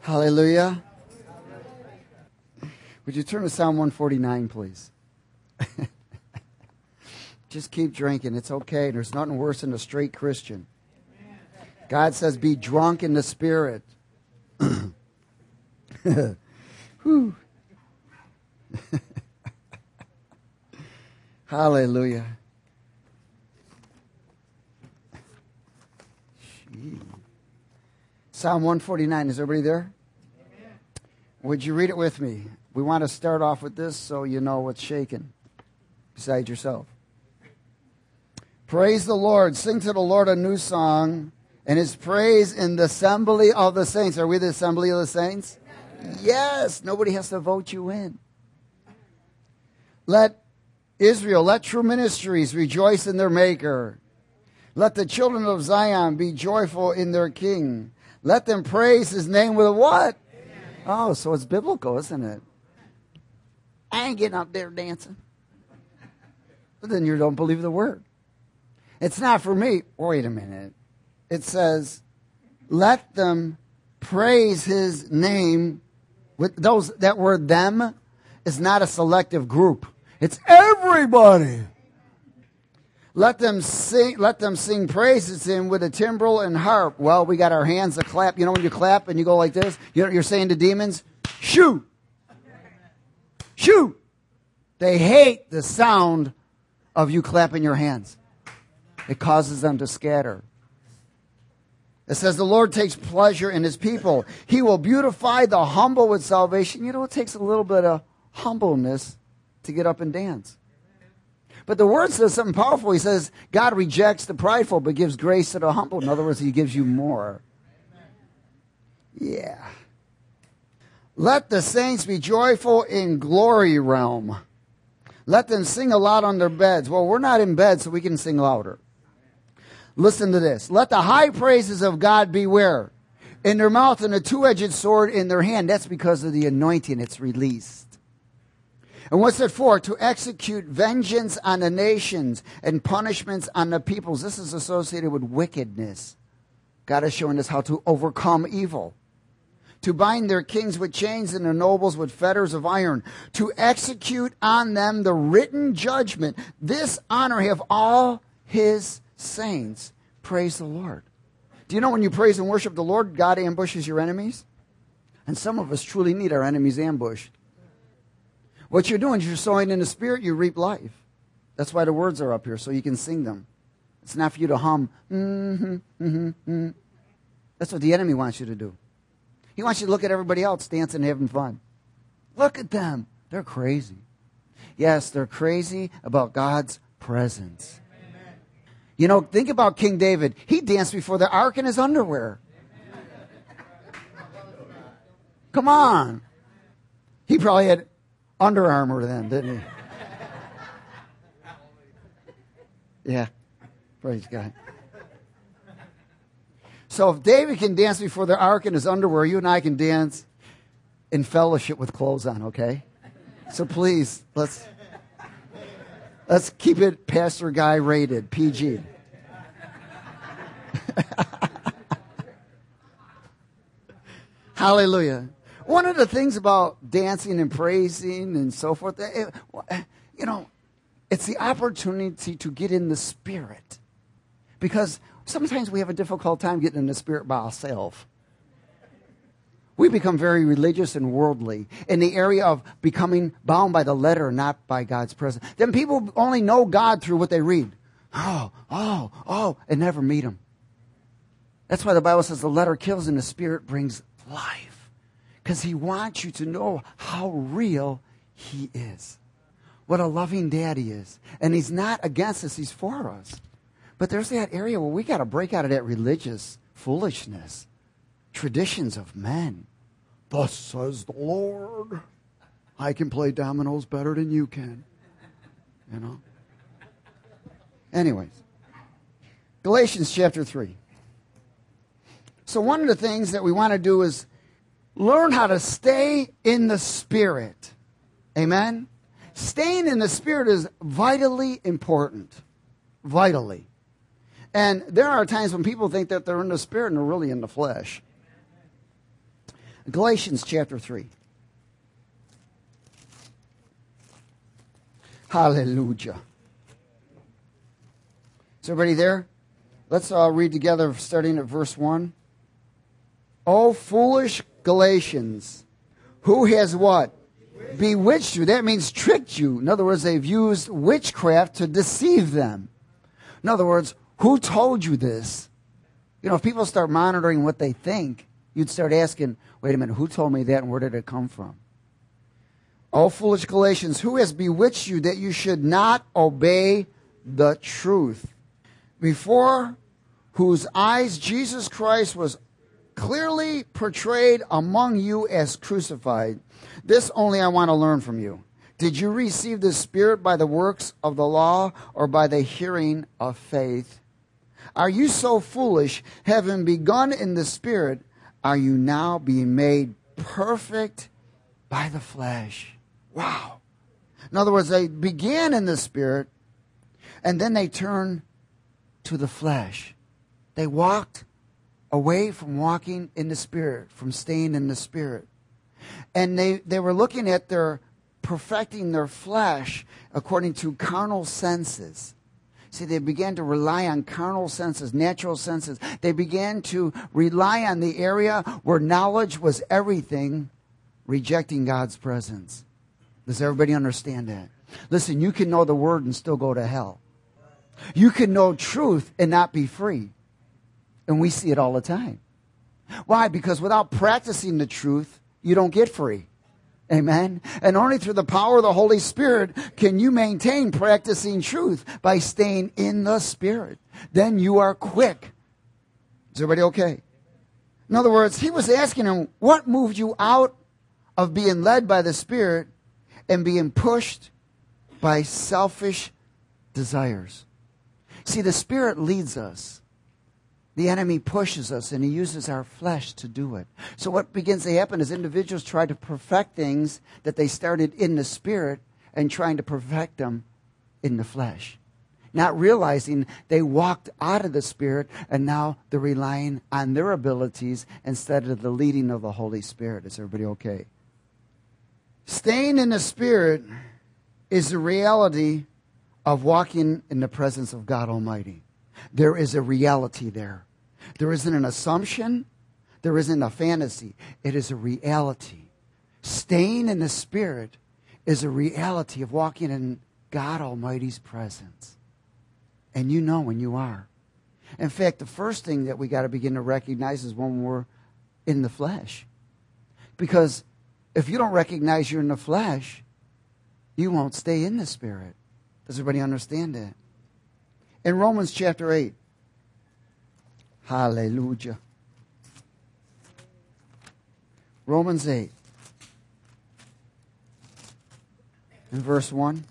Hallelujah. Would you turn to Psalm 149, please? Just keep drinking. It's okay. There's nothing worse than a straight Christian. God says, be drunk in the Spirit. Whew. Hallelujah. Gee. Psalm 149. Is everybody there? Amen. Would you read it with me? We want to start off with this so you know what's shaking besides yourself. Praise the Lord. Sing to the Lord a new song, and his praise in the assembly of the saints. Are we the assembly of the saints? Yes. Nobody has to vote you in. Let Israel, let True Ministries rejoice in their Maker. Let the children of Zion be joyful in their King. Let them praise his name with a what? Amen. Oh, so it's biblical, isn't it? I ain't getting up there dancing. But then you don't believe the word. It's not for me. Wait a minute. It says, let them praise his name. With those, that word them is not a selective group. It's everybody. Let them sing praises to him with a timbrel and harp. Well, we got our hands to clap. You know when you clap and you go like this? You're saying to demons, shoot. Shoot. They hate the sound of you clapping your hands. It causes them to scatter. It says the Lord takes pleasure in his people. He will beautify the humble with salvation. You know, it takes a little bit of humbleness to get up and dance. But the word says something powerful. He says, God rejects the prideful but gives grace to the humble. In other words, he gives you more. Yeah. Let the saints be joyful in glory realm. Let them sing aloud on their beds. Well, we're not in bed, so we can sing louder. Listen to this. Let the high praises of God be where? In their mouth and a two-edged sword in their hand. That's because of the anointing. It's released. And what's it for? To execute vengeance on the nations and punishments on the peoples. This is associated with wickedness. God is showing us how to overcome evil. To bind their kings with chains and their nobles with fetters of iron. To execute on them the written judgment. This honor have all his saints. Praise the Lord. Do you know when you praise and worship the Lord, God ambushes your enemies? And some of us truly need our enemies ambushed. What you're doing is you're sowing in the Spirit, you reap life. That's why the words are up here, so you can sing them. It's not for you to hum. That's what the enemy wants you to do. He wants you to look at everybody else dancing and having fun. Look at them. They're crazy. Yes, they're crazy about God's presence. Amen. You know, think about King David. He danced before the ark in his underwear. Come on. He probably had Under Armour then, didn't he? Yeah. Praise God. So if David can dance before the ark in his underwear, you and I can dance in fellowship with clothes on, okay? So please, let's keep it Pastor Guy rated, PG. Hallelujah. One of the things about dancing and praising and so forth, you know, it's the opportunity to get in the Spirit. Because sometimes we have a difficult time getting in the Spirit by ourselves. We become very religious and worldly in the area of becoming bound by the letter, not by God's presence. Then people only know God through what they read. And never meet him. That's why the Bible says the letter kills and the Spirit brings life. Because he wants you to know how real he is. What a loving dad he is. And he's not against us, he's for us. But there's that area where we got to break out of that religious foolishness. Traditions of men. Thus says the Lord. I can play dominoes better than you can. You know? Anyways. Galatians chapter 3. So one of the things that we want to do is learn how to stay in the Spirit. Amen? Staying in the Spirit is vitally important. Vitally. And there are times when people think that they're in the Spirit and they're really in the flesh. Galatians chapter 3. Hallelujah. Is everybody there? Let's read together starting at verse 1. O foolish Galatians, who has what? Bewitched you. That means tricked you. In other words, they've used witchcraft to deceive them. In other words, who told you this? You know, if people start monitoring what they think, you'd start asking, wait a minute, who told me that and where did it come from? O foolish Galatians, who has bewitched you that you should not obey the truth? Before whose eyes Jesus Christ was clearly portrayed among you as crucified. This only I want to learn from you. Did you receive the Spirit by the works of the law or by the hearing of faith? Are you so foolish, having begun in the Spirit, are you now being made perfect by the flesh? Wow. In other words, they began in the Spirit, and then they turned to the flesh. They walked away from walking in the Spirit, from staying in the Spirit. And they were looking at their perfecting their flesh according to carnal senses. See, they began to rely on carnal senses, natural senses. They began to rely on the area where knowledge was everything, rejecting God's presence. Does everybody understand that? Listen, you can know the Word and still go to hell. You can know truth and not be free. And we see it all the time. Why? Because without practicing the truth, you don't get free. Amen? And only through the power of the Holy Spirit can you maintain practicing truth by staying in the Spirit. Then you are quick. Is everybody okay? In other words, he was asking him, what moved you out of being led by the Spirit and being pushed by selfish desires? See, the Spirit leads us. The enemy pushes us, and he uses our flesh to do it. So what begins to happen is individuals try to perfect things that they started in the Spirit and trying to perfect them in the flesh. Not realizing they walked out of the Spirit, and now they're relying on their abilities instead of the leading of the Holy Spirit. Is everybody okay? Staying in the Spirit is the reality of walking in the presence of God Almighty. There is a reality there. There isn't an assumption. There isn't a fantasy. It is a reality. Staying in the Spirit is a reality of walking in God Almighty's presence. And you know when you are. In fact, the first thing that we got to begin to recognize is when we're in the flesh. Because if you don't recognize you're in the flesh, you won't stay in the Spirit. Does everybody understand that? In Romans chapter 8. Hallelujah. Romans 8. In verse 1.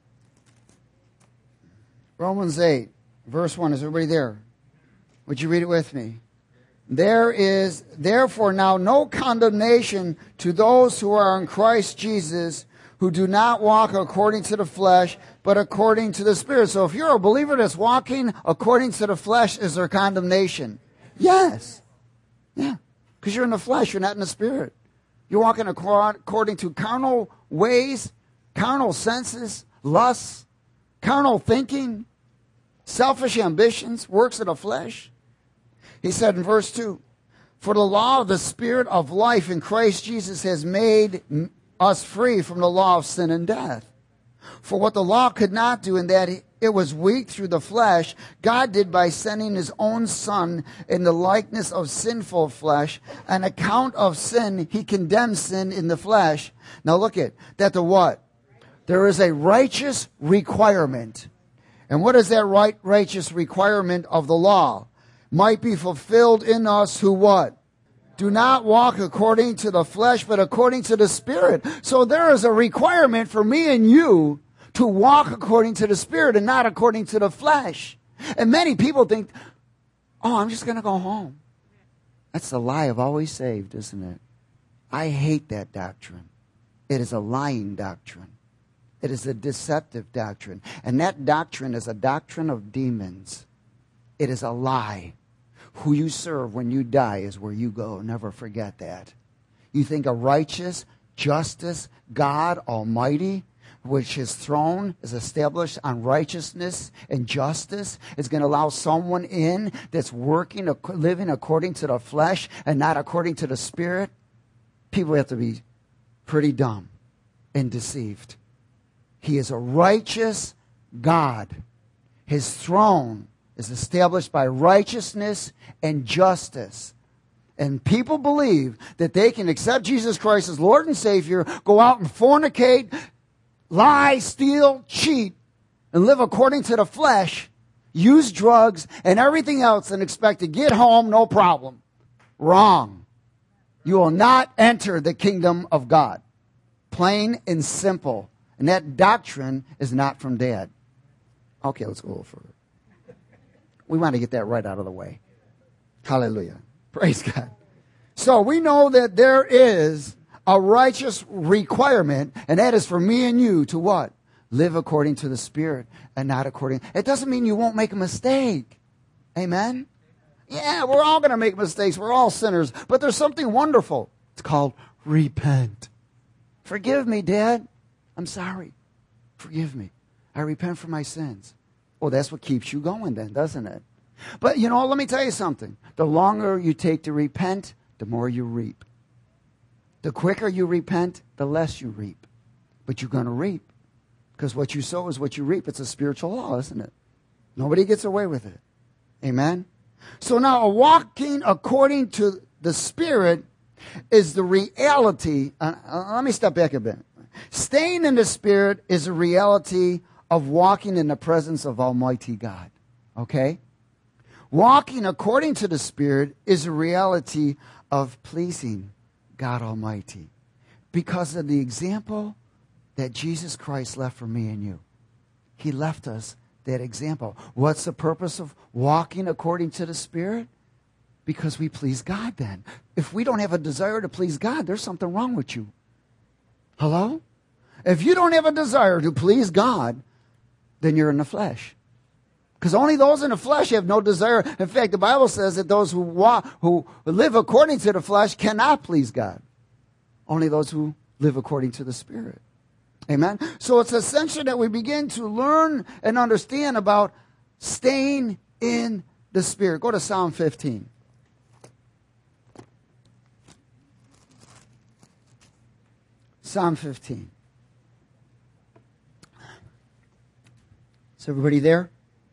Romans 8, verse 1. Is everybody there? Would you read it with me? There is therefore now no condemnation to those who are in Christ Jesus, who do not walk according to the flesh, but according to the Spirit. So if you're a believer that's walking according to the flesh, is there condemnation? Yes. Yeah. Because you're in the flesh, you're not in the Spirit. You're walking according to carnal ways, carnal senses, lusts, carnal thinking, selfish ambitions, works of the flesh. He said in verse 2, for the law of the Spirit of life in Christ Jesus has made us free from the law of sin and death. For what the law could not do, in that it was weak through the flesh, God did by sending his own Son in the likeness of sinful flesh. On account of sin, he condemned sin in the flesh. Now look at that. The what? There is a righteous requirement. And what is that righteous requirement of the law? Might be fulfilled in us who what? Do not walk according to the flesh, but according to the Spirit. So there is a requirement for me and you to walk according to the Spirit and not according to the flesh. And many people think, oh, I'm just going to go home. That's the lie of always saved, isn't it? I hate that doctrine. It is a lying doctrine. It is a deceptive doctrine. And that doctrine is a doctrine of demons. It is a lie. Who you serve when you die is where you go. Never forget that. You think a righteous, justice, God Almighty, which his throne is established on righteousness and justice, is going to allow someone in that's working, living according to the flesh and not according to the Spirit? People have to be pretty dumb and deceived. He is a righteous God. His throne is established by righteousness and justice. And people believe that they can accept Jesus Christ as Lord and Savior, go out and fornicate, lie, steal, cheat, and live according to the flesh, use drugs and everything else, and expect to get home no problem. Wrong. You will not enter the kingdom of God. Plain and simple. And that doctrine is not from Dad. Okay, let's go a little further. We want to get that right out of the way. Hallelujah. Praise God. So we know that there is a righteous requirement, and that is for me and you to what? Live according to the Spirit and not according. It doesn't mean you won't make a mistake. Amen? Yeah, we're all going to make mistakes. We're all sinners. But there's something wonderful. It's called repent. Forgive me, Dad. I'm sorry. Forgive me. I repent for my sins. Well, that's what keeps you going then, doesn't it? But, let me tell you something. The longer you take to repent, the more you reap. The quicker you repent, the less you reap. But you're going to reap. Because what you sow is what you reap. It's a spiritual law, isn't it? Nobody gets away with it. Amen? So now, walking according to the Spirit is the reality. Let me step back a bit. Staying in the Spirit is a reality of walking in the presence of Almighty God. Okay? Walking according to the Spirit is a reality of pleasing God Almighty because of the example that Jesus Christ left for me and you. He left us that example. What's the purpose of walking according to the Spirit? Because we please God then. If we don't have a desire to please God, there's something wrong with you. Hello? If you don't have a desire to please God, then you're in the flesh. Because only those in the flesh have no desire. In fact, the Bible says that those who live according to the flesh cannot please God. Only those who live according to the Spirit. Amen? So it's essential that we begin to learn and understand about staying in the Spirit. Go to Psalm 15. Psalm 15. Is everybody there?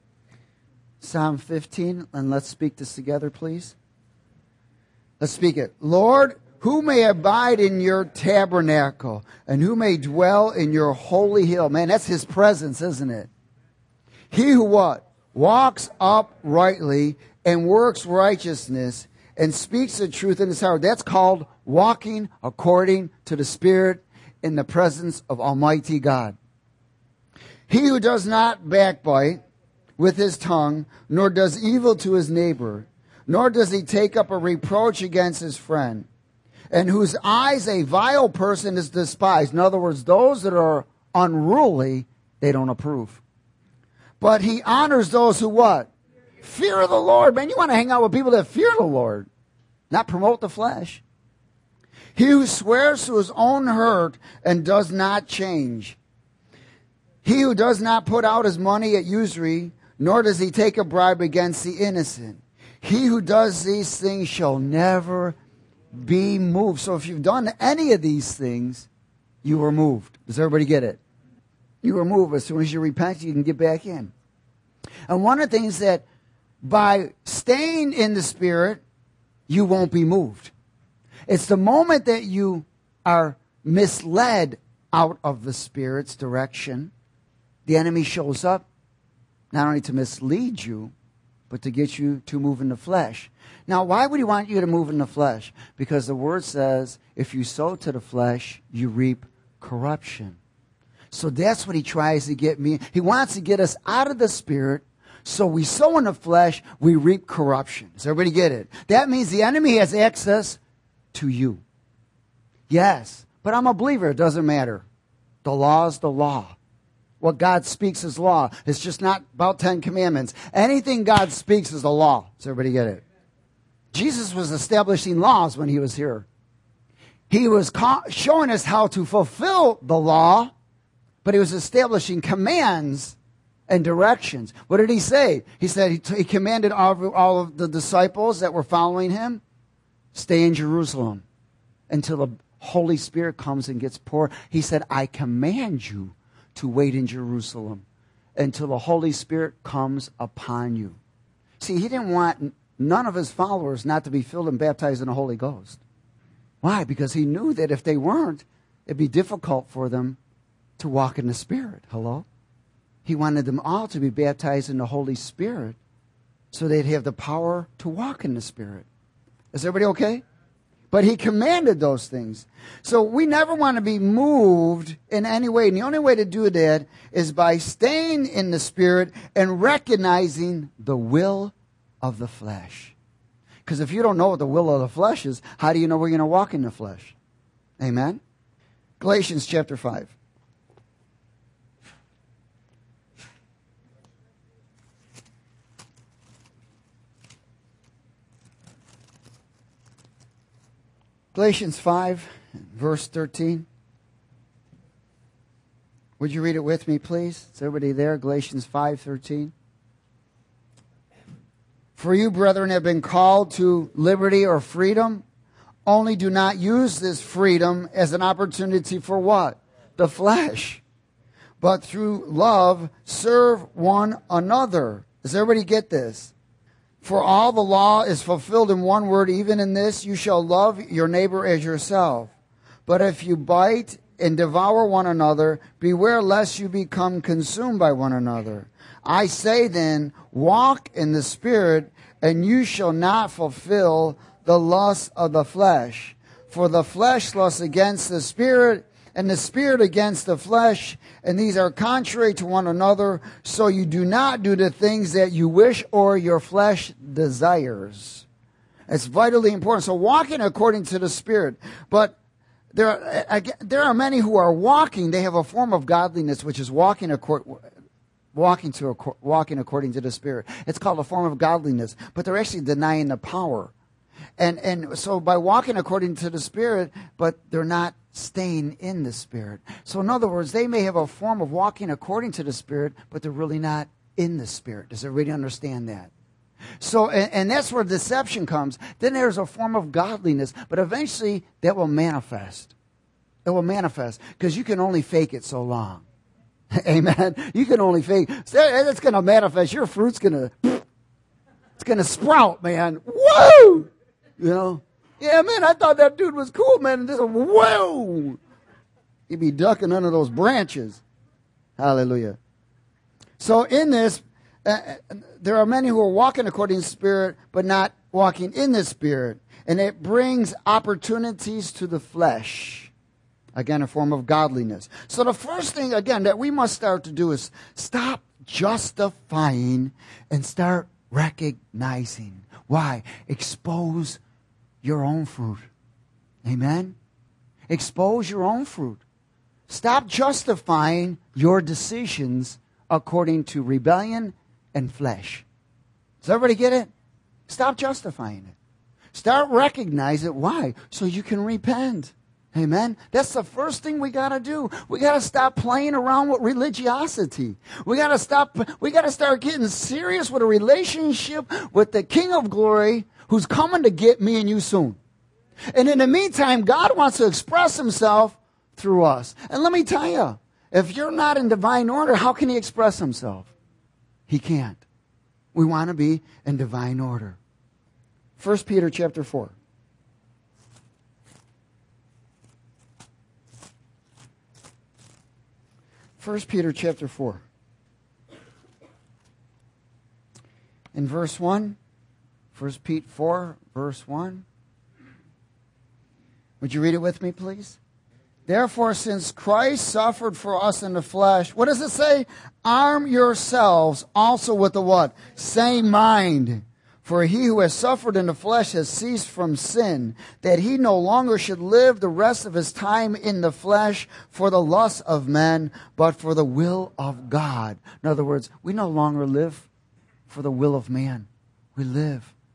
Psalm 15, and let's speak this together, please. Let's speak it. Lord, who may abide in your tabernacle, and who may dwell in your holy hill? Man, that's his presence, isn't it? He who what? Walks uprightly and works righteousness and speaks the truth in his heart. That's called walking according to the Spirit in the presence of Almighty God. He who does not backbite with his tongue, nor does evil to his neighbor, nor does he take up a reproach against his friend, and whose eyes a vile person is despised. In other words, those that are unruly, they don't approve. But he honors those who what? Fear the Lord. Man, you want to hang out with people that fear the Lord, not promote the flesh. He who swears to his own hurt and does not change. He who does not put out his money at usury, nor does he take a bribe against the innocent. He who does these things shall never be moved. So if you've done any of these things, you were moved. Does everybody get it? You were moved. As soon as you repent, you can get back in. And one of the things that by staying in the Spirit, you won't be moved. It's the moment that you are misled out of the Spirit's direction, the enemy shows up, not only to mislead you, but to get you to move in the flesh. Now, why would he want you to move in the flesh? Because the Word says, if you sow to the flesh, you reap corruption. So that's what he tries to get me. He wants to get us out of the Spirit. So we sow in the flesh, we reap corruption. Does everybody get it? That means the enemy has access to you. Yes, but I'm a believer. It doesn't matter. The law is the law. What God speaks is law. It's just not about 10 commandments. Anything God speaks is the law. Does everybody get it? Jesus was establishing laws when he was here. He was showing us how to fulfill the law, but he was establishing commands and directions. What did he say? He said he commanded all of the disciples that were following him, stay in Jerusalem until the Holy Spirit comes and gets poured. He said, I command you to wait in Jerusalem until the Holy Spirit comes upon you. See, he didn't want none of his followers not to be filled and baptized in the Holy Ghost. Why? Because he knew that if they weren't, it'd be difficult for them to walk in the Spirit. Hello? He wanted them all to be baptized in the Holy Spirit so they'd have the power to walk in the Spirit. Is everybody okay? But he commanded those things. So we never want to be moved in any way. And the only way to do that is by staying in the Spirit and recognizing the will of the flesh. Because if you don't know what the will of the flesh is, how do you know we're going to walk in the flesh? Amen? Galatians chapter 5. Galatians 5, verse 13. Would you read it with me, please? Is everybody there? Galatians 5:13. For you, brethren, have been called to liberty or freedom. Only do not use this freedom as an opportunity for what? The flesh. But through love, serve one another. Does everybody get this? For all the law is fulfilled in one word, even in this, you shall love your neighbor as yourself. But if you bite and devour one another, beware lest you become consumed by one another. I say then, walk in the Spirit, and you shall not fulfill the lust of the flesh. For the flesh lusts against the Spirit, and the Spirit against the flesh, and these are contrary to one another, so you do not do the things that you wish or your flesh desires. It's vitally important. So walking according to the Spirit. But there are many who are walking. They have a form of godliness, which is walking according to the Spirit. It's called a form of godliness, but they're actually denying the power. And so by walking according to the Spirit, but they're not staying in the Spirit. So in other words, they may have a form of walking according to the Spirit, but they're really not in the Spirit. Does everybody understand that? So, and that's where deception comes. Then there's a form of godliness, but eventually that will manifest. It will manifest because you can only fake it so long. Amen. You can only fake. It's going to manifest. Your fruit's going to sprout, man. Whoa! You know? Yeah, man, I thought that dude was cool, man. And just, whoa! He'd be ducking under those branches. Hallelujah. So in this, there are many who are walking according to the Spirit, but not walking in the Spirit. And it brings opportunities to the flesh. Again, a form of godliness. So the first thing, again, that we must start to do is stop justifying and start recognizing. Why? Expose your own fruit. Amen? Expose your own fruit. Stop justifying your decisions according to rebellion and flesh. Does everybody get it? Stop justifying it. Start recognizing it. Why? So you can repent. Amen? That's the first thing we got to do. We got to stop playing around with religiosity. We got to start getting serious with a relationship with the King of Glory who's coming to get me and you soon. And in the meantime, God wants to express himself through us. And let me tell you, if you're not in divine order, how can he express himself? He can't. We want to be in divine order. 1 Peter chapter 4. 1 Peter chapter 4. In verse 1, 1 Pete 4, verse 1. Would you read it with me, please? Therefore, since Christ suffered for us in the flesh, what does it say? Arm yourselves also with the what? Same mind. For he who has suffered in the flesh has ceased from sin, that he no longer should live the rest of his time in the flesh for the lust of men, but for the will of God. In other words, we no longer live for the will of man. We live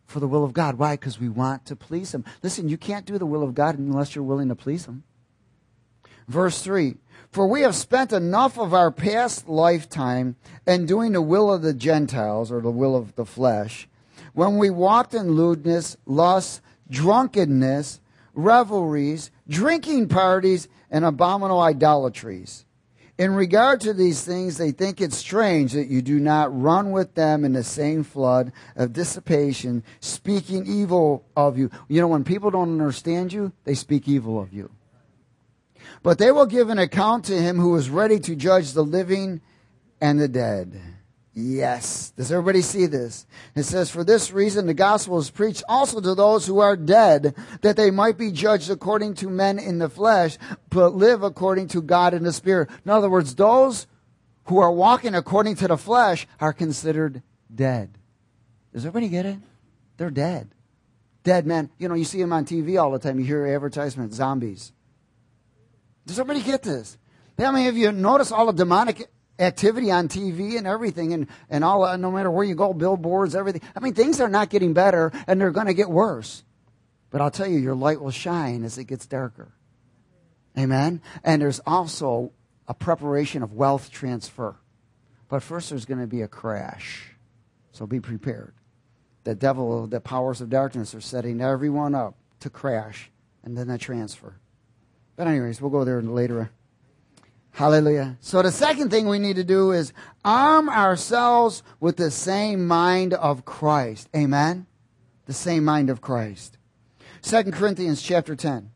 for the will of God. Why? Because we want to please Him. Listen, you can't do the will of God unless you're willing to please Him. Verse 3, for we have spent enough of our past lifetime in doing the will of the Gentiles, or the will of the flesh, when we walked in lewdness, lust, drunkenness, revelries, drinking parties, and abominable idolatries. In regard to these things, they think it strange that you do not run with them in the same flood of dissipation, speaking evil of you. You know, when people don't understand you, they speak evil of you. But they will give an account to Him who is ready to judge the living and the dead. Yes. Does everybody see this? It says, for this reason the gospel is preached also to those who are dead, that they might be judged according to men in the flesh, but live according to God in the Spirit. In other words, those who are walking according to the flesh are considered dead. Does everybody get it? They're dead. Dead men. You know, you see them on TV all the time. You hear advertisements, zombies. Does everybody get this? I mean, have you noticed all the demonic activity on TV and everything, and all, no matter where you go, billboards, everything. I mean, things are not getting better, and they're going to get worse. But I'll tell you, your light will shine as it gets darker. Amen? And there's also a preparation of wealth transfer. But first there's going to be a crash. So be prepared. The devil, the powers of darkness are setting everyone up to crash, and then a transfer. But anyways, we'll go there later. Hallelujah. So the second thing we need to do is arm ourselves with the same mind of Christ. Amen? The same mind of Christ. 2 Corinthians chapter 10.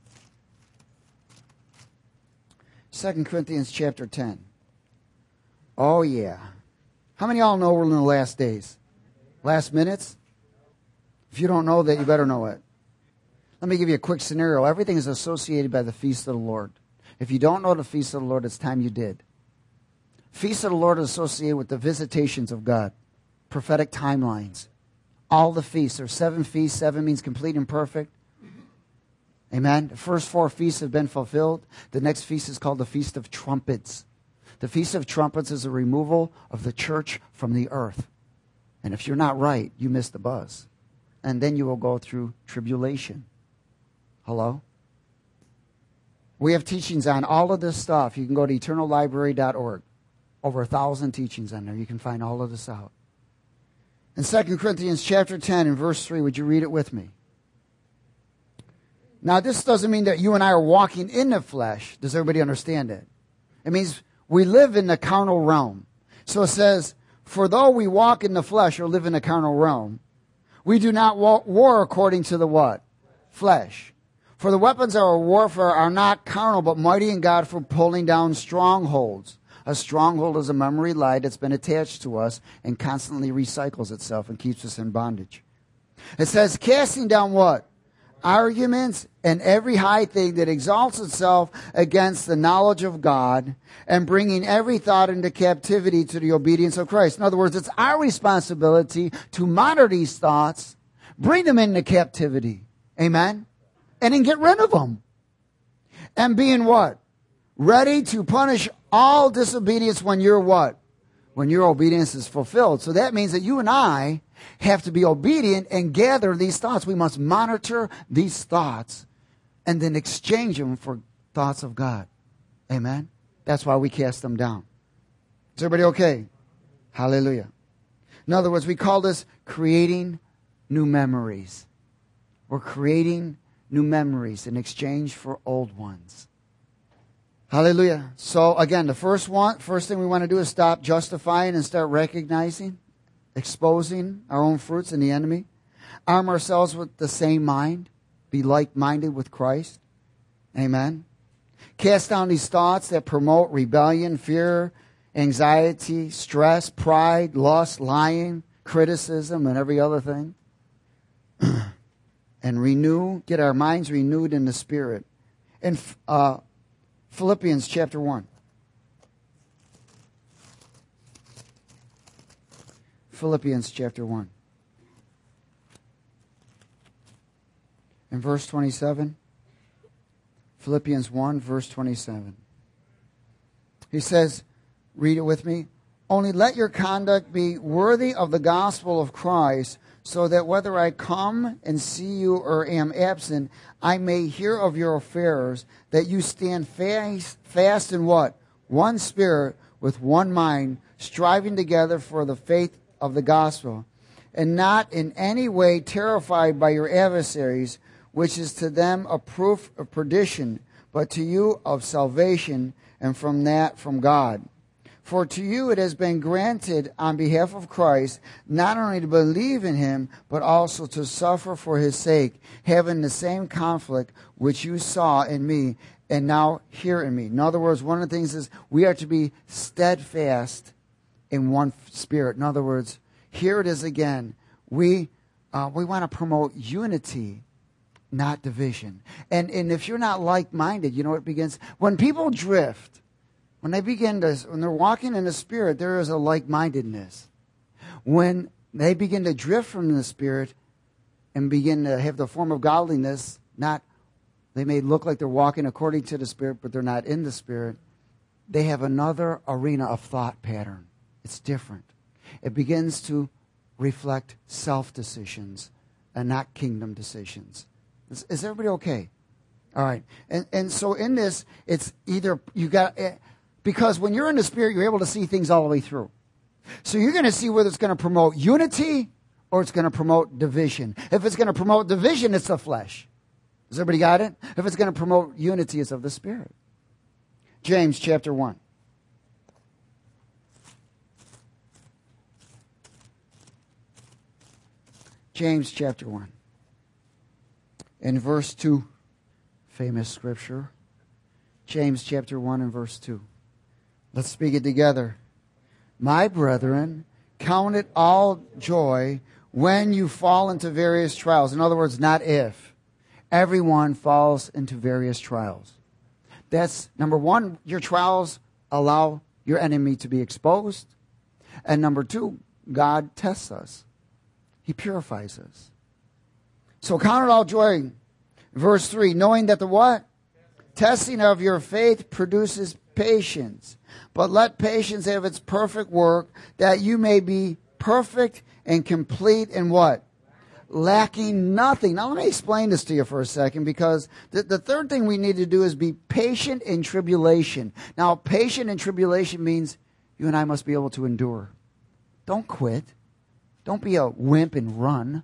2 Corinthians chapter 10. Oh, yeah. How many of y'all know we're in the last days? Last minutes? If you don't know that, you better know it. Let me give you a quick scenario. Everything is associated by the feast of the Lord. If you don't know the feast of the Lord, it's time you did. Feast of the Lord is associated with the visitations of God. Prophetic timelines. All the feasts. There are 7 feasts. 7 means complete and perfect. Amen. The first 4 feasts have been fulfilled. The next feast is called the Feast of Trumpets. The Feast of Trumpets is a removal of the church from the earth. And if you're not right, you miss the buzz. And then you will go through tribulation. Hello? We have teachings on all of this stuff. You can go to eternallibrary.org. Over 1,000 teachings on there. You can find all of this out. In 2 Corinthians chapter 10 and verse 3, would you read it with me? Now, this doesn't mean that you and I are walking in the flesh. Does everybody understand it? It means we live in the carnal realm. So it says, for though we walk in the flesh or live in the carnal realm, we do not war according to the what? Flesh. For the weapons of our warfare are not carnal, but mighty in God for pulling down strongholds. A stronghold is a memory light that's been attached to us and constantly recycles itself and keeps us in bondage. It says, casting down what? Arguments and every high thing that exalts itself against the knowledge of God, and bringing every thought into captivity to the obedience of Christ. In other words, it's our responsibility to monitor these thoughts, bring them into captivity. Amen? And then get rid of them. And being what? Ready to punish all disobedience when you're what? When your obedience is fulfilled. So that means that you and I have to be obedient and gather these thoughts. We must monitor these thoughts and then exchange them for thoughts of God. Amen? That's why we cast them down. Is everybody okay? Hallelujah. In other words, we call this creating new memories. We're creating new memories in exchange for old ones. Hallelujah. So again, the first thing we want to do is stop justifying and start recognizing, exposing our own fruits in the enemy. Arm ourselves with the same mind. Be like-minded with Christ. Amen. Cast down these thoughts that promote rebellion, fear, anxiety, stress, pride, lust, lying, criticism, and every other thing. And get our minds renewed in the Spirit. In Philippians chapter 1. Philippians chapter 1. In verse 27. Philippians 1, verse 27. He says, read it with me. Only let your conduct be worthy of the gospel of Christ, so that whether I come and see you or am absent, I may hear of your affairs, that you stand fast in what? One spirit, with one mind, striving together for the faith of the gospel, and not in any way terrified by your adversaries, which is to them a proof of perdition, but to you of salvation, and from that from God. For to you it has been granted on behalf of Christ not only to believe in him, but also to suffer for his sake, having the same conflict which you saw in me and now hear in me. In other words, one of the things is we are to be steadfast in one spirit. In other words, here it is again. We want to promote unity, not division. And if you're not like-minded, you know it begins when people drift. When they're walking in the Spirit, there is a like-mindedness. When they begin to drift from the Spirit and begin to have the form of godliness, they may look like they're walking according to the Spirit, but they're not in the Spirit. They have another arena of thought pattern. It's different. It begins to reflect self-decisions and not kingdom decisions. Is everybody okay? All right. And so in this, it's either because when you're in the Spirit, you're able to see things all the way through. So you're going to see whether it's going to promote unity or it's going to promote division. If it's going to promote division, it's the flesh. Has everybody got it? If it's going to promote unity, it's of the Spirit. James chapter 1. James chapter 1. In verse 2, famous scripture. James chapter 1 and verse 2. Let's speak it together. My brethren, count it all joy when you fall into various trials. In other words, not if. Everyone falls into various trials. That's number one, your trials allow your enemy to be exposed. And number two, God tests us. He purifies us. So count it all joy. Verse 3, knowing that the what? Testing of your faith produces patience. But let patience have its perfect work, that you may be perfect and complete in what? Lacking nothing. Now let me explain this to you for a second, because the third thing we need to do is be patient in tribulation. Now, patient in tribulation means you and I must be able to endure. Don't quit. Don't be a wimp and run.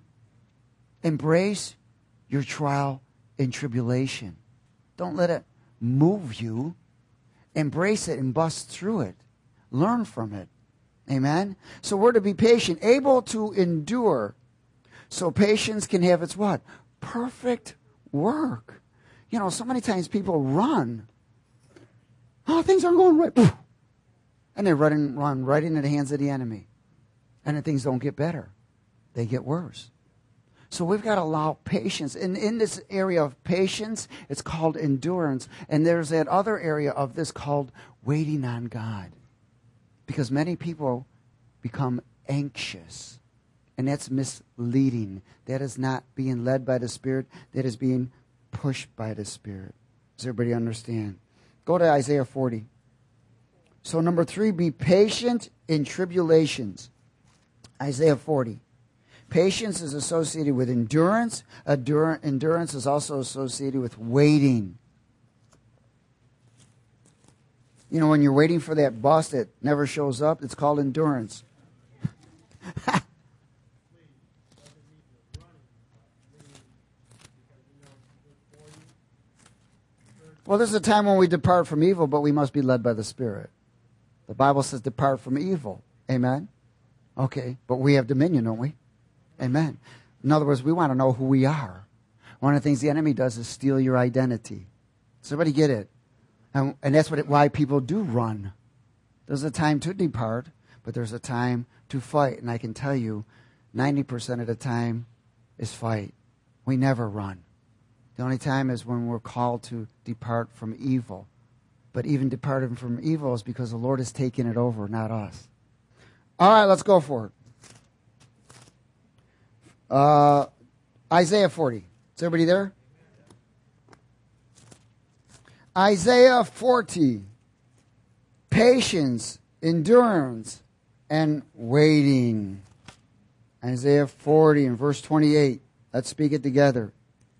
Embrace your trial and tribulation. Don't let it move you. Embrace it and bust through it. Learn from it. Amen? So we're to be patient, able to endure. So patience can have its what? Perfect work. You know, so many times people run. Oh, things aren't going right. And they run right into the hands of the enemy. And then things don't get better. They get worse. So we've got to allow patience. And in this area of patience, it's called endurance. And there's that other area of this called waiting on God. Because many people become anxious. And that's misleading. That is not being led by the Spirit. That is being pushed by the Spirit. Does everybody understand? Go to Isaiah 40. So number 3, be patient in tribulations. Isaiah 40. Patience is associated with endurance. Endurance is also associated with waiting. You know, when you're waiting for that bus that never shows up, it's called endurance. Well, there's a time when we depart from evil, but we must be led by the Spirit. The Bible says depart from evil. Amen? Okay, but we have dominion, don't we? Amen. In other words, we want to know who we are. One of the things the enemy does is steal your identity. Does everybody get it? And that's why people do run. There's a time to depart, but there's a time to fight. And I can tell you, 90% of the time is fight. We never run. The only time is when we're called to depart from evil. But even departing from evil is because the Lord has taken it over, not us. All right, let's go for it. Isaiah 40. Is everybody there? Isaiah 40. Patience, endurance, and waiting. Isaiah 40 and verse 28. Let's speak it together.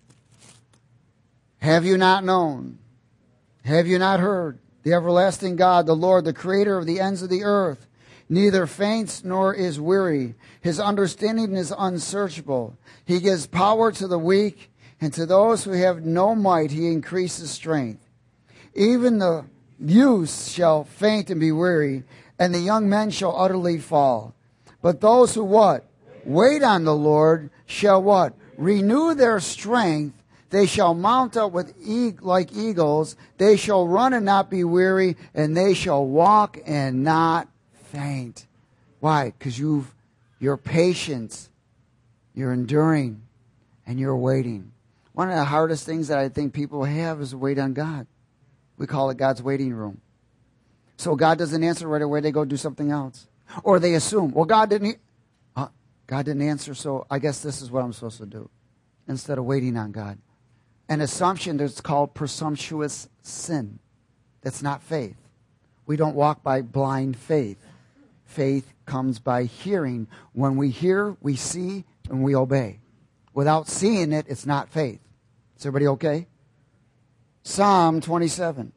Have you not known? Have you not heard? The everlasting God, the Lord, the creator of the ends of the earth, neither faints nor is weary. His understanding is unsearchable. He gives power to the weak, and to those who have no might he increases strength. Even the youths shall faint and be weary, and the young men shall utterly fall. But those who what? Wait on the Lord shall what? Renew their strength. They shall mount up with like eagles. They shall run and not be weary, and they shall walk and not faint. Why? Because you're patient, you're enduring, and you're waiting. One of the hardest things that I think people have is to wait on God. We call it God's waiting room. So God doesn't answer right away, they go do something else. Or they assume, well, God didn't answer, so I guess this is what I'm supposed to do. Instead of waiting on God. An assumption that's called presumptuous sin. That's not faith. We don't walk by blind faith. Faith comes by hearing. When we hear, we see, and we obey. Without seeing it, it's not faith. Is everybody okay? Psalm 27.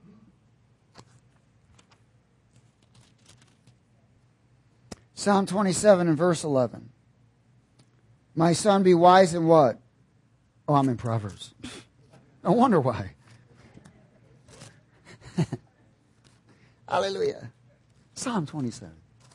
Psalm 27 and verse 11. My son, be wise in what? Oh, I'm in Proverbs. I wonder why. Hallelujah. Psalm 27.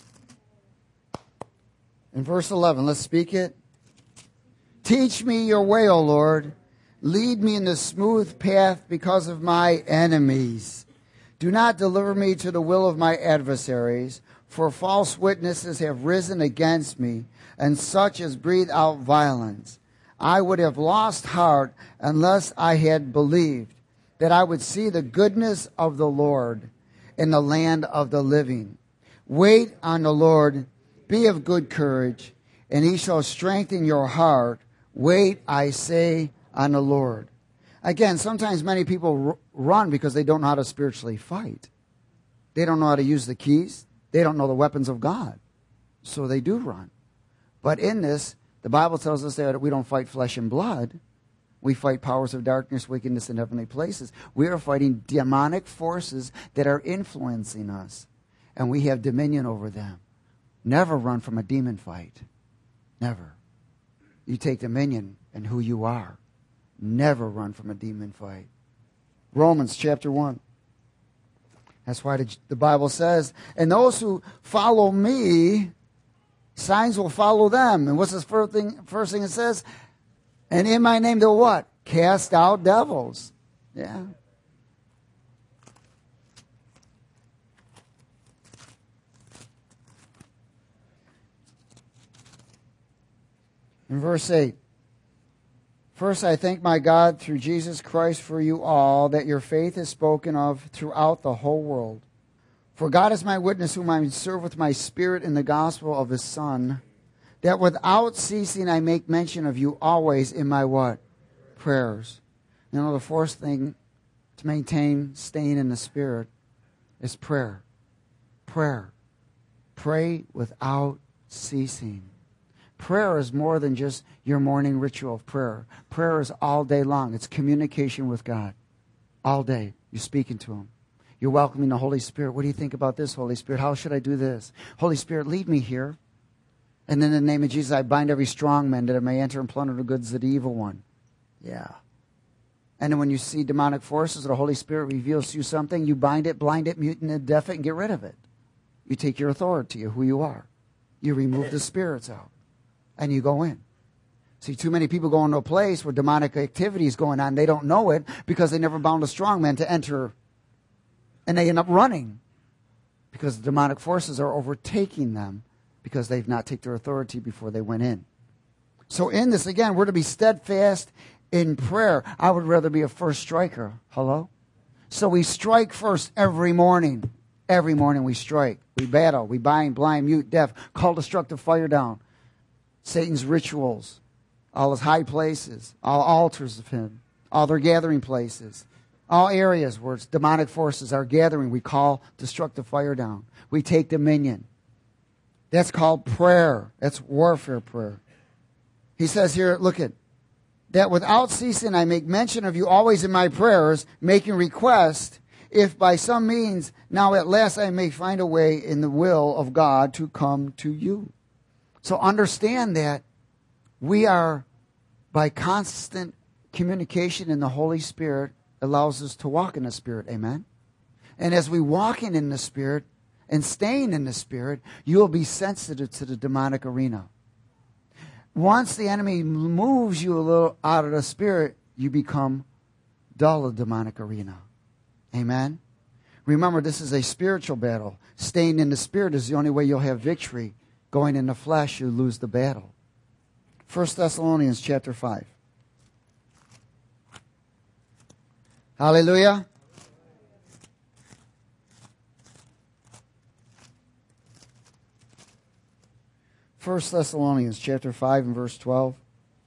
In verse 11, let's speak it. Teach me your way, O Lord. Lead me in the smooth path because of my enemies. Do not deliver me to the will of my adversaries, for false witnesses have risen against me, and such as breathe out violence. I would have lost heart unless I had believed that I would see the goodness of the Lord in the land of the living. Wait on the Lord, be of good courage, and he shall strengthen your heart. Wait, I say, on the Lord. Again, sometimes many people run because they don't know how to spiritually fight. They don't know how to use the keys. They don't know the weapons of God. So they do run. But in this, the Bible tells us that we don't fight flesh and blood. We fight powers of darkness, wickedness in heavenly places. We are fighting demonic forces that are influencing us. And we have dominion over them. Never run from a demon fight. Never. You take dominion in who you are. Never run from a demon fight. Romans chapter 1. That's why the Bible says, and those who follow me, signs will follow them. And what's the first thing it says? And in my name they'll what? Cast out devils. Yeah. In verse 8. First, I thank my God through Jesus Christ for you all, that your faith is spoken of throughout the whole world. For God is my witness, whom I serve with my spirit in the gospel of his Son, that without ceasing I make mention of you always in my what? Prayers. You know, the fourth thing to maintain staying in the Spirit is prayer. Prayer. Pray without ceasing. Prayer is more than just your morning ritual of prayer. Prayer is all day long. It's communication with God. All day. You're speaking to him. You're welcoming the Holy Spirit. What do you think about this, Holy Spirit? How should I do this? Holy Spirit, lead me here. And then in the name of Jesus, I bind every strong man that it may enter and plunder the goods of the evil one. Yeah. And then when you see demonic forces or the Holy Spirit reveals to you something, you bind it, blind it, mute it, deaf it, and get rid of it. You take your authority of who you are. You remove the spirits out. And you go in. See, too many people go into a place where demonic activity is going on. They don't know it because they never bound a strong man to enter. And they end up running because the demonic forces are overtaking them because they've not taken their authority before they went in. So in this, again, we're to be steadfast in prayer. I would rather be a first striker. Hello? So we strike first every morning. Every morning we strike. We battle. We bind, blind, mute, deaf. Call destructive fire down. Satan's rituals. All his high places. All altars of him. All their gathering places. All areas where it's demonic forces are gathering. We call destructive fire down. We take dominion. That's called prayer. That's warfare prayer. He says here, look at, that without ceasing I make mention of you always in my prayers, making request, if by some means now at last I may find a way in the will of God to come to you. So understand that we are, by constant communication in the Holy Spirit, allows us to walk in the Spirit. Amen? And as we walk in the Spirit and staying in the Spirit, you will be sensitive to the demonic arena. Once the enemy moves you a little out of the Spirit, you become dull of the demonic arena. Amen? Remember, this is a spiritual battle. Staying in the Spirit is the only way you'll have victory. Going in the flesh, you lose the battle. 1 Thessalonians chapter 5. Hallelujah. First Thessalonians chapter 5 and verse 12.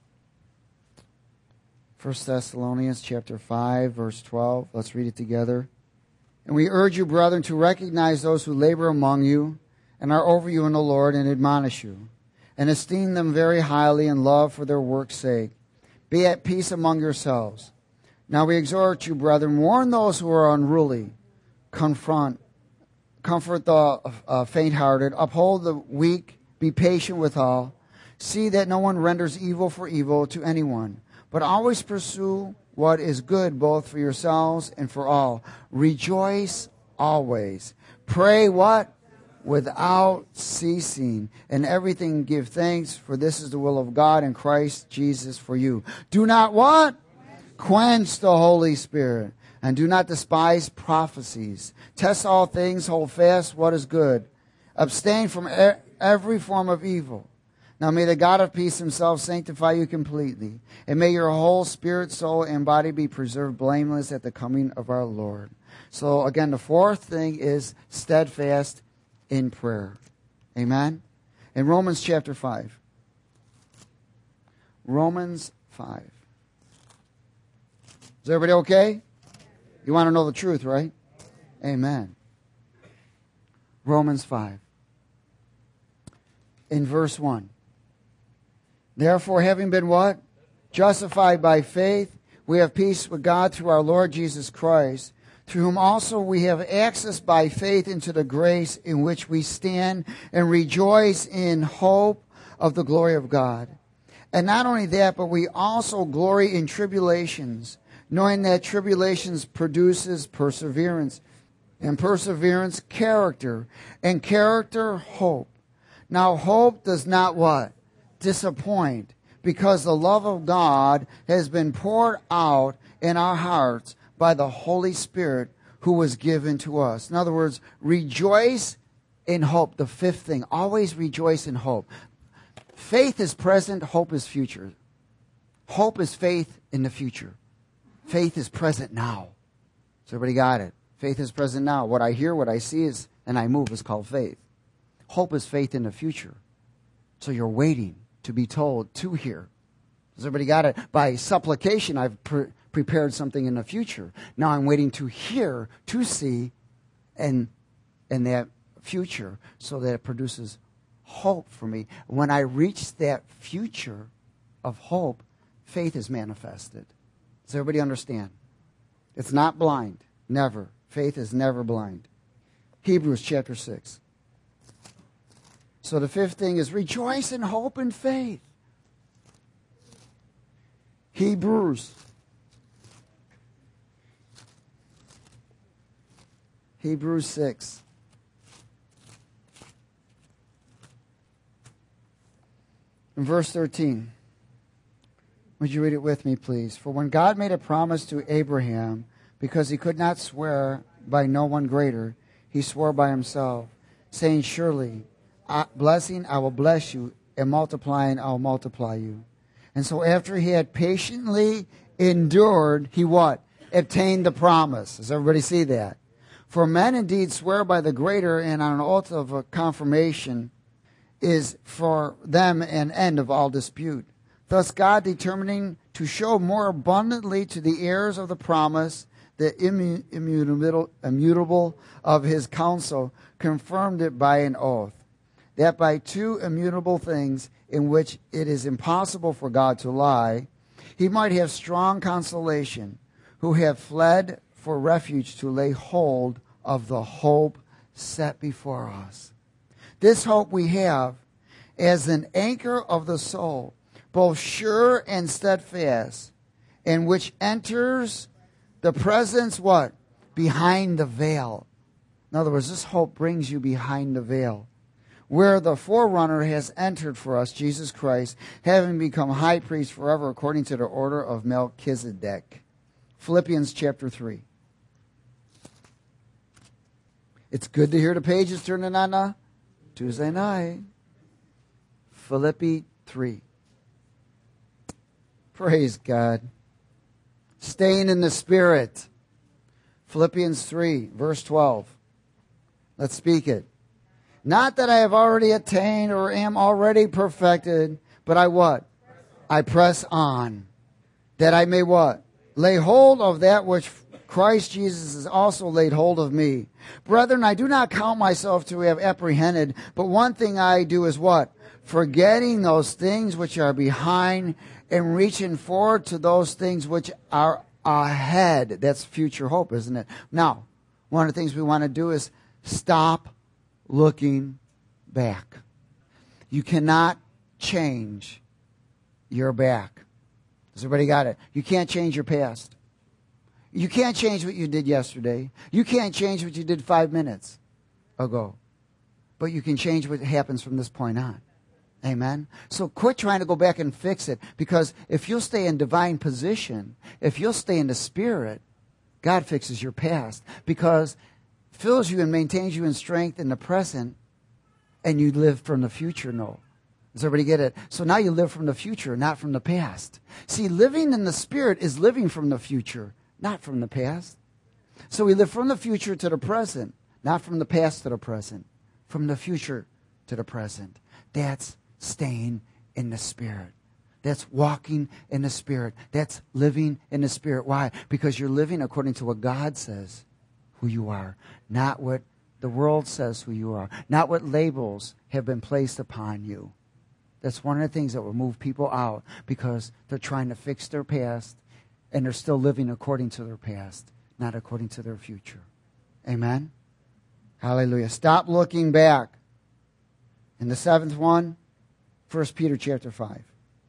1 Thessalonians chapter 5, verse 12. Let's read it together. And we urge you, brethren, to recognize those who labor among you and are over you in the Lord and admonish you, and esteem them very highly in love for their work's sake. Be at peace among yourselves. Now we exhort you, brethren, warn those who are unruly, comfort the faint-hearted, uphold the weak, be patient with all. See that no one renders evil for evil to anyone, but always pursue what is good both for yourselves and for all. Rejoice always. Pray what? Without ceasing. And everything give thanks, for this is the will of God in Christ Jesus for you. Do not what? Quench the Holy Spirit. And do not despise prophecies. Test all things, hold fast what is good. Abstain from every form of evil. Now may the God of peace himself sanctify you completely, and may your whole spirit, soul, and body be preserved blameless at the coming of our Lord. So again, the fourth thing is steadfast in prayer. Amen? In Romans chapter 5. Romans 5. Is everybody okay? You want to know the truth, right? Amen. Romans 5. In verse 1. Therefore, having been what? Justified by faith, we have peace with God through our Lord Jesus Christ, through whom also we have access by faith into the grace in which we stand and rejoice in hope of the glory of God. And not only that, but we also glory in tribulations, knowing that tribulations produces perseverance, and perseverance, character, and character, hope. Now, hope does not what? Disappoint, because the love of God has been poured out in our hearts by the Holy Spirit who was given to us. In other words, rejoice in hope. The fifth thing, always rejoice in hope. Faith is present, hope is future. Hope is faith in the future. Faith is present now. So everybody got it? Faith is present now. What I hear, what I see is, and I move is called faith. Hope is faith in the future. So you're waiting to be told to hear. Has everybody got it? By supplication, I've prepared something in the future. Now I'm waiting to hear, to see, and that future, so that it produces hope for me. When I reach that future of hope, faith is manifested. Does everybody understand? It's not blind. Never. Faith is never blind. Hebrews chapter 6. So the fifth thing is rejoice in hope and faith. Hebrews. Hebrews 6. In verse 13. Would you read it with me, please? For when God made a promise to Abraham, because he could not swear by no one greater, he swore by himself, saying, surely, blessing I will bless you, and multiplying I will multiply you. And so after he had patiently endured, he what? Obtained the promise. Does everybody see that? For men indeed swear by the greater, and on an oath of a confirmation is for them an end of all dispute. Thus God, determining to show more abundantly to the heirs of the promise the immutable of his counsel, confirmed it by an oath, that by two immutable things in which it is impossible for God to lie, he might have strong consolation, who have fled for refuge to lay hold of the hope set before us. This hope we have as an anchor of the soul, both sure and steadfast, and which enters the presence, what? Behind the veil. In other words, this hope brings you behind the veil, where the forerunner has entered for us, Jesus Christ, having become high priest forever according to the order of Melchizedek. Philippians chapter 3. It's good to hear the pages turning on a Tuesday night. Philippi 3. Praise God. Staying in the Spirit. Philippians 3, verse 12. Let's speak it. Not that I have already attained or am already perfected, but I what? I press on. That I may what? Lay hold of that which Christ Jesus has also laid hold of me. Brethren, I do not count myself to have apprehended, but one thing I do is what? Forgetting those things which are behind and reaching forward to those things which are ahead. That's future hope, isn't it? Now, one of the things we want to do is stop looking back. You cannot change your back. Has everybody got it? You can't change your past. You can't change what you did yesterday. You can't change what you did 5 minutes ago. But you can change what happens from this point on. Amen? So quit trying to go back and fix it. Because if you'll stay in divine position, if you'll stay in the Spirit, God fixes your past. Because it fills you and maintains you in strength in the present, and you live from the future. No. Does everybody get it? So now you live from the future, not from the past. See, living in the Spirit is living from the future, not from the past. So we live from the future to the present, not from the past to the present, from the future to the present. That's staying in the Spirit. That's walking in the Spirit. That's living in the Spirit. Why? Because you're living according to what God says who you are, not what the world says who you are, not what labels have been placed upon you. That's one of the things that will move people out, because they're trying to fix their past and they're still living according to their past, not according to their future. Amen? Hallelujah. Stop looking back. And the seventh one, 1 Peter chapter 5.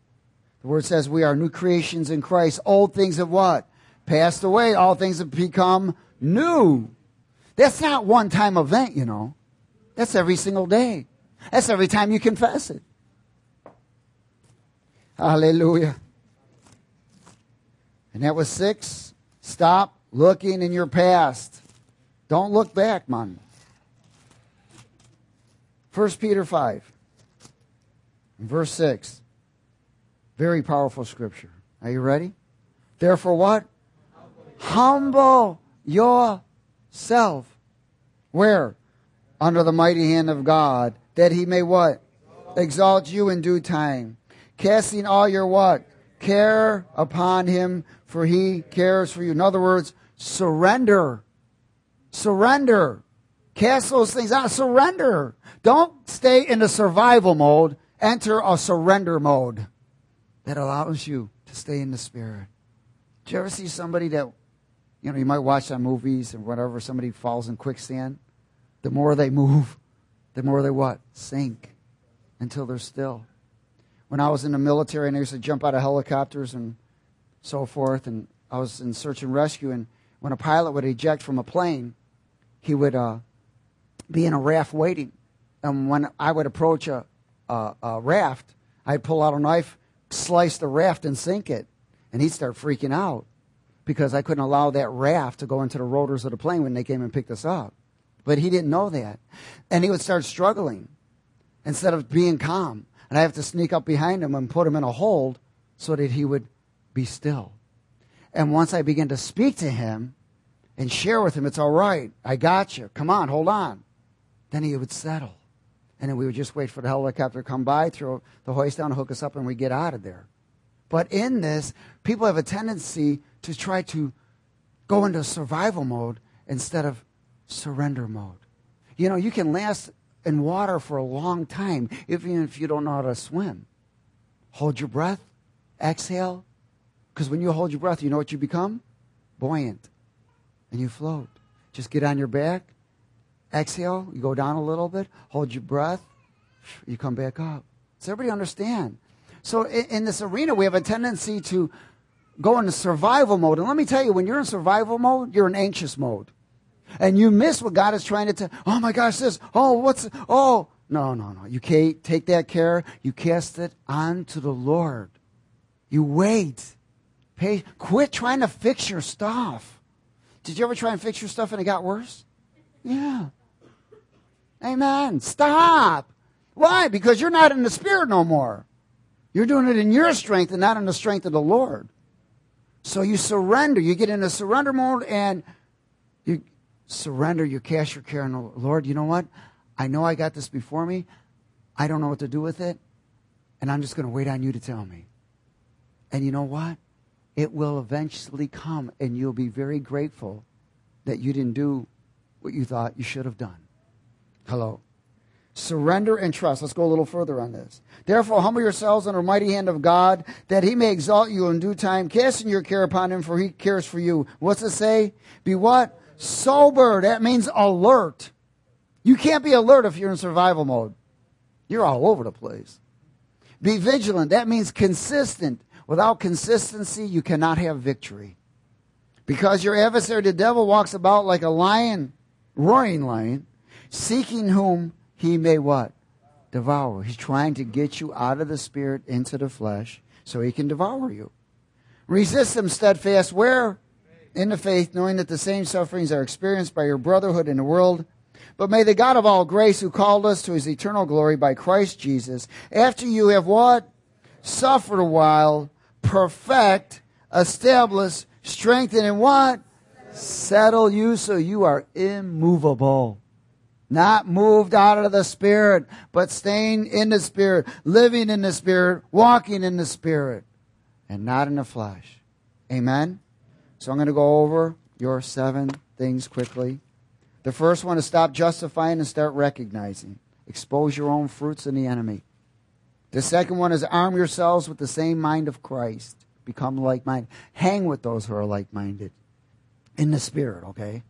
The word says we are new creations in Christ. Old things have what? Passed away. All things have become new. That's not one-time event, you know. That's every single day. That's every time you confess it. Hallelujah. And that was 6. Stop looking in your past. Don't look back, man. 1 Peter 5, verse 6. Very powerful scripture. Are you ready? Therefore what? Humble yourself. Where? Under the mighty hand of God, that he may what? Exalt you in due time. Casting all your what? Care upon him, for he cares for you. In other words, surrender. Surrender. Cast those things out. Surrender. Don't stay in the survival mode. Enter a surrender mode that allows you to stay in the Spirit. Did you ever see somebody that, you know, you might watch on movies and whatever, somebody falls in quicksand? The more they move, the more they what? Sink until they're still. When I was in the military and I used to jump out of helicopters and so forth, and I was in search and rescue, and when a pilot would eject from a plane, he would be in a raft waiting. And when I would approach a raft, I'd pull out a knife, slice the raft, and sink it. And he'd start freaking out because I couldn't allow that raft to go into the rotors of the plane when they came and picked us up. But he didn't know that. And he would start struggling instead of being calm. And I have to sneak up behind him and put him in a hold so that he would be still. And once I began to speak to him and share with him, it's all right, I got you, come on, hold on, then he would settle. And then we would just wait for the helicopter to come by, throw the hoist down, hook us up, and we get out of there. But in this, people have a tendency to try to go into survival mode instead of surrender mode. You know, you can last in water for a long time, even if you don't know how to swim. Hold your breath. Exhale. Because when you hold your breath, you know what you become? Buoyant. And you float. Just get on your back. Exhale. You go down a little bit. Hold your breath. You come back up. Does everybody understand? So in this arena, we have a tendency to go into survival mode. And let me tell you, when you're in survival mode, you're in anxious mode. And you miss what God is trying to tell. Oh my gosh, this. Oh. No. You can't take that care. You cast it onto the Lord. You wait. Quit trying to fix your stuff. Did you ever try and fix your stuff and it got worse? Yeah. Amen. Stop. Why? Because you're not in the Spirit no more. You're doing it in your strength and not in the strength of the Lord. So you surrender. You get in a surrender mode and you surrender. You cast your care on the Lord. You know what? I know I got this before me. I don't know what to do with it. And I'm just going to wait on you to tell me. And you know what? It will eventually come, and you'll be very grateful that you didn't do what you thought you should have done. Hello. Surrender and trust. Let's go a little further on this. Therefore, humble yourselves under the mighty hand of God, that he may exalt you in due time, casting your care upon him, for he cares for you. What's it say? Be what? Sober. That means alert. You can't be alert if you're in survival mode. You're all over the place. Be vigilant. That means consistent. Without consistency, you cannot have victory. Because your adversary, the devil, walks about like a lion, roaring lion, seeking whom he may what? Devour. He's trying to get you out of the spirit into the flesh so he can devour you. Resist him steadfast. Where? In the faith, knowing that the same sufferings are experienced by your brotherhood in the world. But may the God of all grace, who called us to his eternal glory by Christ Jesus, after you have what? Suffered a while, perfect, establish, strengthen, and what? Settle you so you are immovable. Not moved out of the Spirit, but staying in the Spirit, living in the Spirit, walking in the Spirit, and not in the flesh. Amen? So I'm going to go over your 7 things quickly. The first one is stop justifying and start recognizing. Expose your own fruits in the enemy. The second one is arm yourselves with the same mind of Christ. Become like-minded. Hang with those who are like-minded. In the Spirit, okay?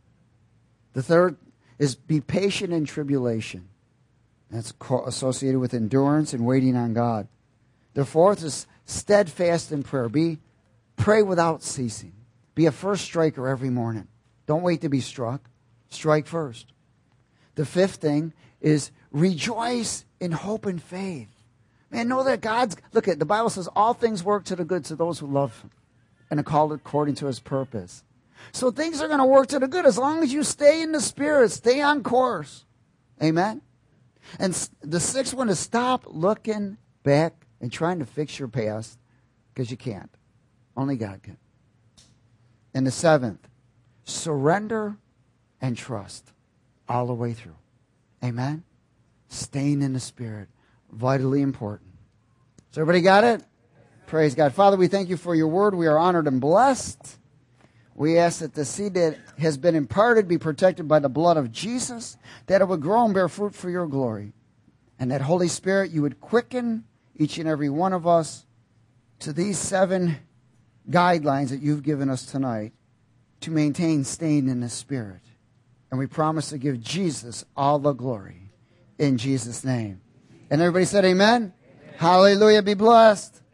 The third is be patient in tribulation. That's associated with endurance and waiting on God. The fourth is steadfast in prayer. Pray without ceasing. Be a first striker every morning. Don't wait to be struck. Strike first. The fifth thing is rejoice in hope and faith. Man, know that look at the Bible says all things work to the good to those who love him and are called according to his purpose. So things are going to work to the good as long as you stay in the Spirit, stay on course. Amen? And the sixth one is stop looking back and trying to fix your past because you can't. Only God can. And the seventh, surrender and trust all the way through. Amen? Staying in the Spirit. Vitally important. So everybody got it? Praise God. Father, we thank you for your word. We are honored and blessed. We ask that the seed that has been imparted be protected by the blood of Jesus, that it would grow and bear fruit for your glory. And that, Holy Spirit, you would quicken each and every one of us to these 7 guidelines that you've given us tonight to maintain staying in the Spirit. And we promise to give Jesus all the glory in Jesus' name. And everybody said amen? Amen. Hallelujah. Be blessed.